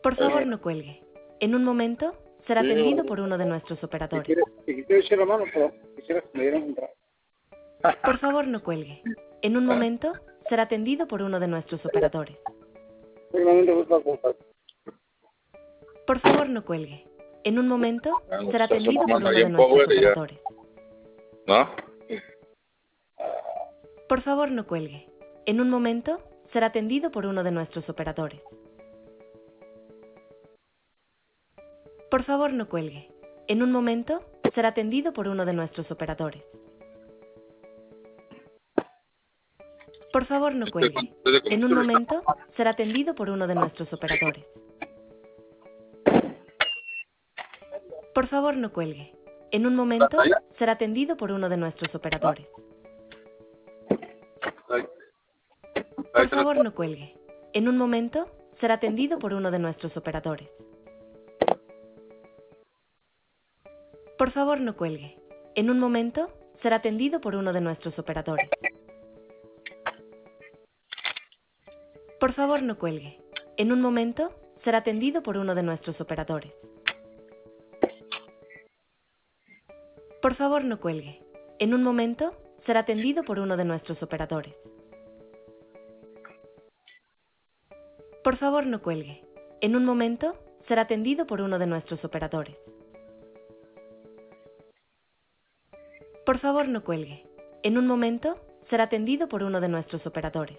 Por favor, no cuelgue. En un momento será atendido por uno de nuestros operadores. Si quieres echar la mano, pero quisiera que me dieran un trago. Por favor, no cuelgue. En un momento será atendido por uno de nuestros operadores. Por favor, no cuelgue. En un momento será atendido por uno de nuestros operadores. ¿No? Por favor, no cuelgue. En un momento será atendido por uno de nuestros operadores. Por favor, no cuelgue. En un momento será atendido por uno de nuestros operadores. Por favor, no cuelgue. En un momento será atendido por uno de nuestros operadores. Por favor, no cuelgue. En un momento será atendido por uno de nuestros operadores. Por favor, no cuelgue. En un momento será atendido por uno de nuestros operadores. Por favor, no cuelgue. En un momento será atendido por uno de nuestros operadores. Por favor, no cuelgue. En un momento será atendido por uno de nuestros operadores. Por favor, no cuelgue. En un momento será atendido por uno de nuestros operadores. Por favor, no cuelgue. En un momento será atendido por uno de nuestros operadores. Por favor, no cuelgue. En un momento será atendido por uno de nuestros operadores.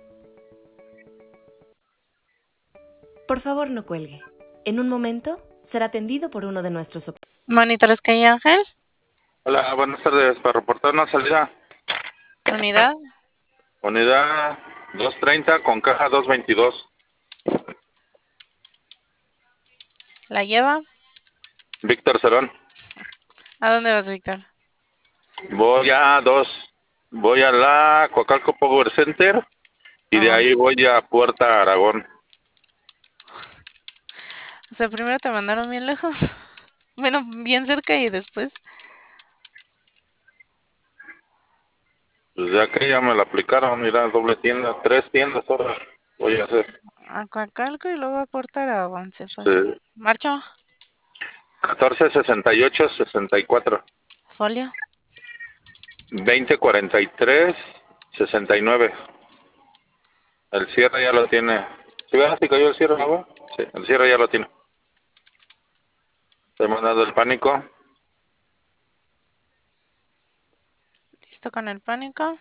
Por favor, no cuelgue. En un momento será atendido por uno de nuestros operadores. Monitores Calle Ángel, Hola, buenas tardes. Para reportar una salida. unidad, Unidad 230 con caja 222. la lleva. Víctor Cerón. ¿A dónde vas, Víctor? Voy a la Coacalco Power Center y de Ajá. ahí voy a Puerta Aragón. O sea, primero te mandaron bien lejos. Bueno, bien cerca y después. Pues ya que ya me la aplicaron, mira, doble tienda, 3 tiendas ahora voy a hacer. A Coacalco y luego a Puerto Aragón se fue. Sí. Marcho, 1468-64. folio. 2043-69. El cierre ya lo tiene. ¿Sí ves si cayó el cierre, agua? Sí, el cierre ya lo tiene. Te he mandado el pánico. Listo con el pánico.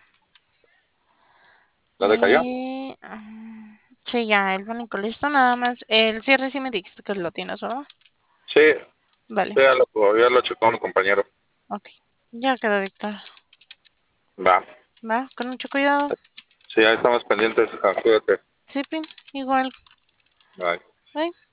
¿La decayó? Y... sí, ya, el pánico listo, nada más. El cierre sí me dijiste que lo tienes, ¿verdad? Sí, Vale, ya lo checó mi compañero. ok. Ya quedó, Víctor. Va. Va, con mucho cuidado. Sí, ahí estamos pendientes. Cuídate. Sí, Pin, igual. Bye. Bye.